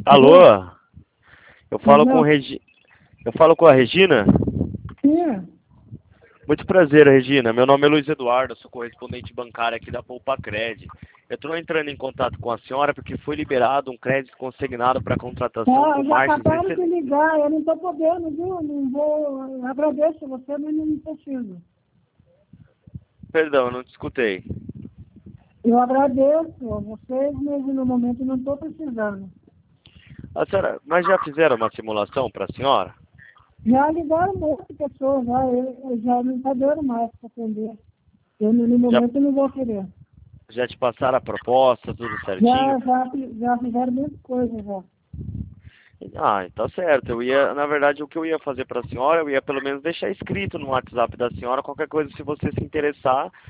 Alô? Alô? Eu falo com Não. Eu falo com a Regina? Sim. Muito prazer, Regina. Meu nome é Luiz Eduardo, sou correspondente bancário aqui da Poupa-Cred. Eu estou entrando em contato com a senhora porque foi liberado um crédito consignado para contratação Tá, com já margens... acabaram de ligar, eu não estou podendo, viu? Não vou. Eu agradeço você, mas não preciso. Perdão, eu não te escutei. Eu agradeço a vocês, mas no momento não estou precisando. A senhora, mas já fizeram uma simulação para a senhora? Já ligaram um monte de pessoas, eu já não está dando mais para atender. Eu no Já, momento não vou querer. já te passaram a proposta, tudo certinho? Já fizeram muita coisa já. Ah, então certo. Na verdade, o que eu ia fazer para a senhora, eu ia pelo menos deixar escrito no WhatsApp da senhora qualquer coisa, se você se interessar,